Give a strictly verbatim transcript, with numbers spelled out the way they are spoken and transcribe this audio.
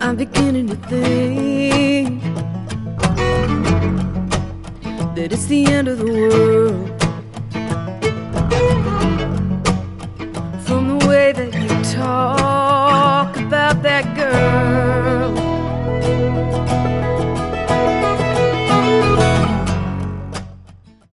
I'm beginning to think that it's the end of the world. From the way that you talk about that